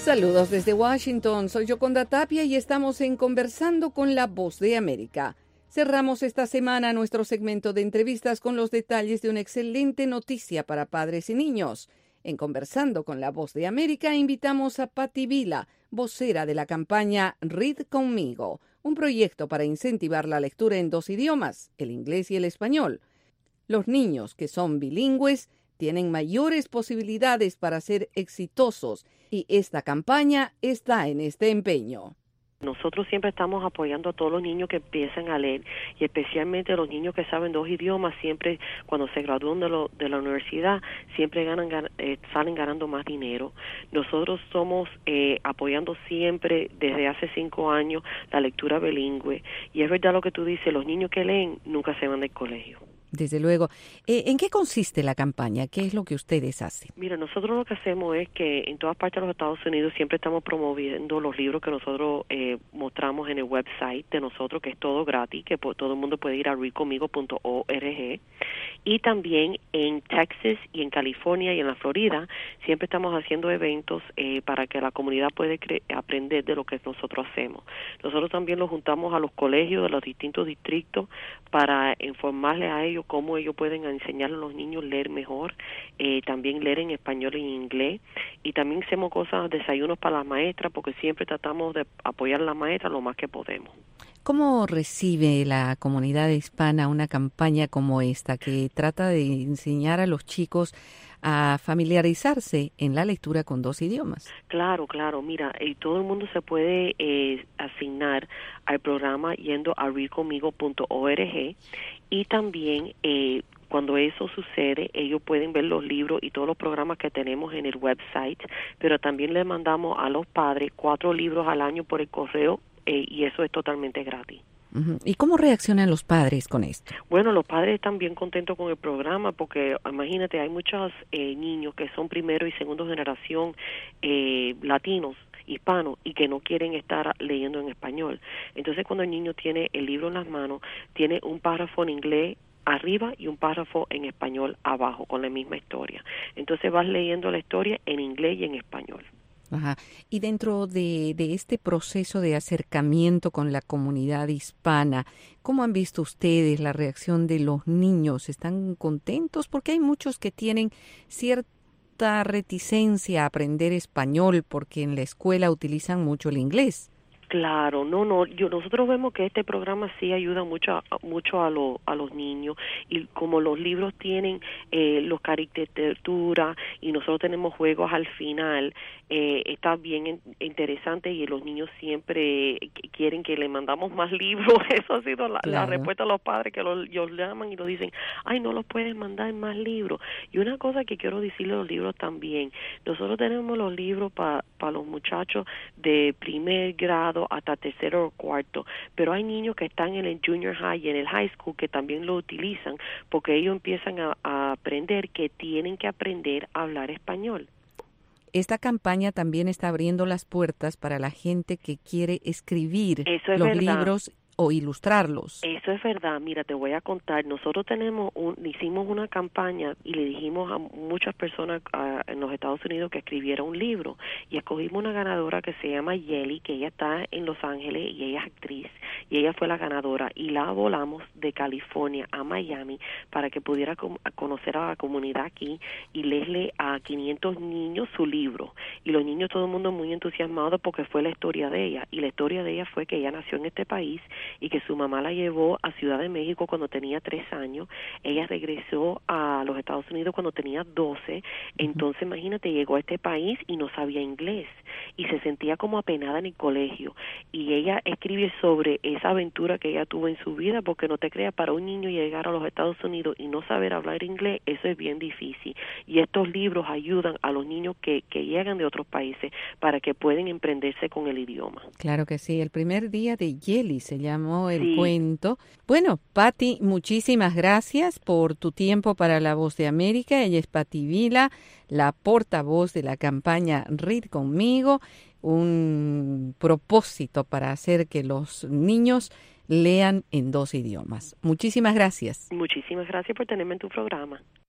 Saludos desde Washington, soy Yoconda Tapia y estamos en Conversando con la Voz de América. Cerramos esta semana nuestro segmento de entrevistas con los detalles de una excelente noticia para padres y niños. En Conversando con la Voz de América invitamos a Patti Vila, vocera de la campaña Read Conmigo, un proyecto para incentivar la lectura en 2 idiomas, el inglés y el español. Los niños que son bilingües tienen mayores posibilidades para ser exitosos y esta campaña está en este empeño. Nosotros siempre estamos apoyando a todos los niños que empiezan a leer y especialmente los niños que saben 2 idiomas, siempre cuando se gradúan de la universidad, siempre salen ganando más dinero. Nosotros somos apoyando siempre desde hace 5 años la lectura bilingüe y es verdad lo que tú dices, los niños que leen nunca se van del colegio. Desde luego. ¿En qué consiste la campaña? ¿Qué es lo que ustedes hacen? Mira, nosotros lo que hacemos es que en todas partes de los Estados Unidos siempre estamos promoviendo los libros que nosotros mostramos en el website de nosotros, que es todo gratis, que todo el mundo puede ir a readconmigo.org. Y también en Texas y en California y en la Florida siempre estamos haciendo eventos para que la comunidad pueda aprender de lo que nosotros hacemos. Nosotros también los juntamos a los colegios de los distintos distritos para informarles a ellos cómo ellos pueden enseñarle a los niños a leer mejor, también leer en español y en inglés, y también hacemos cosas, desayunos para las maestras, porque siempre tratamos de apoyar a las maestras lo más que podemos. ¿Cómo recibe la comunidad hispana una campaña como esta, que trata de enseñar a los chicos a familiarizarse en la lectura con 2 idiomas? Claro, mira, todo el mundo se puede asignar al programa yendo a readconmigo.org y también cuando eso sucede, ellos pueden ver los libros y todos los programas que tenemos en el website, pero también le mandamos a los padres 4 libros al año por el correo y eso es totalmente gratis. ¿Y cómo reaccionan los padres con esto? Bueno, los padres están bien contentos con el programa porque, imagínate, hay muchos niños que son primero y segundo generación latinos, hispanos, y que no quieren estar leyendo en español. Entonces, cuando el niño tiene el libro en las manos, tiene un párrafo en inglés arriba y un párrafo en español abajo con la misma historia. Entonces vas leyendo la historia en inglés y en español. Ajá. Y dentro de este proceso de acercamiento con la comunidad hispana, ¿cómo han visto ustedes la reacción de los niños? ¿Están contentos? Porque hay muchos que tienen cierta reticencia a aprender español porque en la escuela utilizan mucho el inglés. Claro, nosotros vemos que este programa sí ayuda mucho a los niños y como los libros tienen los caricaturas y nosotros tenemos juegos al final, está bien interesante y los niños siempre quieren que le mandamos más libros. Eso ha sido la respuesta a los padres que ellos llaman y nos dicen, ay, no los puedes mandar más libros. Y una cosa que quiero decirle a los libros también, nosotros tenemos los libros para los muchachos de primer grado hasta tercero o cuarto, pero hay niños que están en el junior high y en el high school que también lo utilizan porque ellos empiezan a aprender que tienen que aprender a hablar español. Esta campaña también está abriendo las puertas para la gente que quiere escribir los libros o ilustrarlos. Eso es verdad. Mira, te voy a contar. Nosotros hicimos una campaña y le dijimos a muchas personas en los Estados Unidos que escribiera un libro y escogimos una ganadora que se llama Yeli, que ella está en Los Ángeles y ella es actriz y ella fue la ganadora y la volamos de California a Miami para que pudiera conocer a la comunidad aquí y leerle a 500 niños su libro y los niños, todo el mundo muy entusiasmado porque fue la historia de ella y la historia de ella fue que ella nació en este país y que su mamá la llevó a Ciudad de México cuando tenía 3 años, ella regresó a los Estados Unidos cuando tenía 12, entonces imagínate, llegó a este país y no sabía inglés y se sentía como apenada en el colegio y ella escribe sobre esa aventura que ella tuvo en su vida, porque no te creas, para un niño llegar a los Estados Unidos y no saber hablar inglés, eso es bien difícil y estos libros ayudan a los niños que llegan de otros países para que puedan emprenderse con el idioma. Claro que sí, el primer día de Yeli se llamó el cuento. Bueno, Patti, muchísimas gracias por tu tiempo para La Voz de América. Ella es Patti Vila, la portavoz de la campaña Read Conmigo, un propósito para hacer que los niños lean en 2 idiomas. Muchísimas gracias. Muchísimas gracias por tenerme en tu programa.